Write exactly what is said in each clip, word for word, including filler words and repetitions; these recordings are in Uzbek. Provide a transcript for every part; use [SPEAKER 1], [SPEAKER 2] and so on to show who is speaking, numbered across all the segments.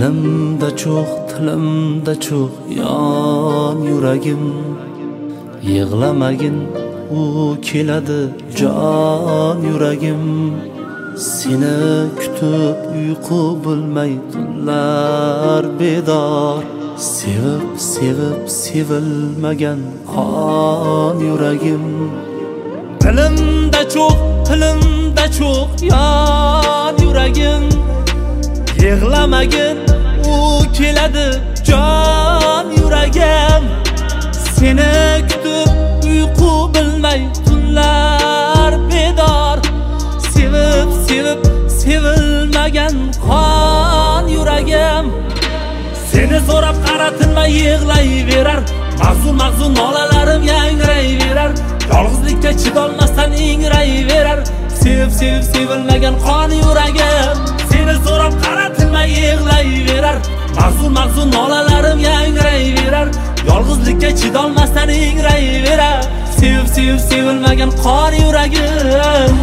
[SPEAKER 1] Dilimda cho'q, tilimda cho'q yon yuragim. Yig'lamagin, u keladi jon yuragim. Seni kutib uyqu bo'lmay tunlar bedor. Sevib, sevib, sevilmagan qon yuragim. Dilimda cho'q, tilimda cho'q yon yuragim. Yig'lamagin, u keladi jon yuragim. Seni kutib uyqu bilmay tunlar bedor. Sevib, sevib, sevilmagan qon yuragim. Seni so'rab qaratilmay yig'layverar. Mahzun mahzun nolalarim yangrayverar. Yolg'izlikka chidolmasdan ingrayverar. Sevib, sevib, sevilmagan qon yuragim. Seni so'rab qaratilmay yig'layverar. Mahzun mahzun nolalarim yangrayverar. Yolg'izlikka chidolmasdan ingrayverar. Sevib, sevib, sevilmagan qon yuragim.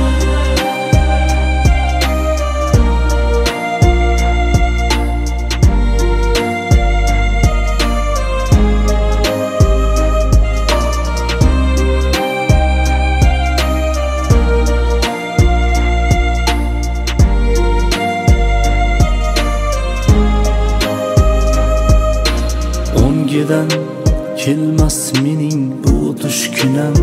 [SPEAKER 1] O'ngidan kelmas mening bu tushkunam.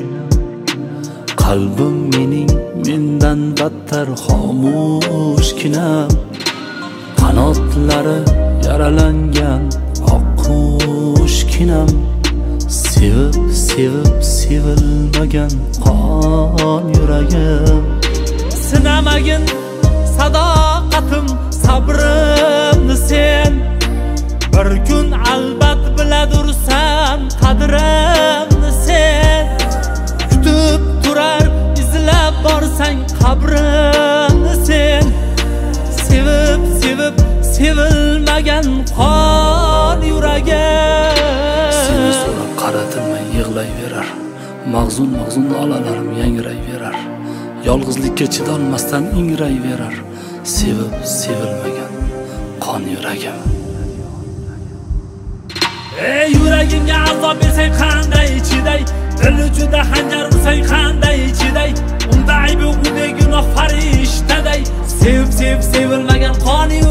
[SPEAKER 1] Qalbim mening mendan battar xomushkinam. Qanotlari yaralangan oqqushkinam. Sevib, sevib, sevilmagan qon yuragim. Sinamagin sadoqatim, sabrimni sen. Bir kun albat biladursan qadrimni sen. Kutib turar izlab borsang qabrimni sen. Sevib, sevib, sevilmagan qon yuragim. Seni so'rab qaratilmay yig'layverar. Mag'zun mag'zun nolalarim yangrayverar. Yolg'izlikka chidolmasdan ingrayverar. Sevib, sevilmagan qon yuragim. Ey yuragimga azob bersang qanday chiday. Dil uchida xanjar ursang qanday chiday. Unda aybi unda gunoh farishtaday. Sevib, sevib, sevilmagan qon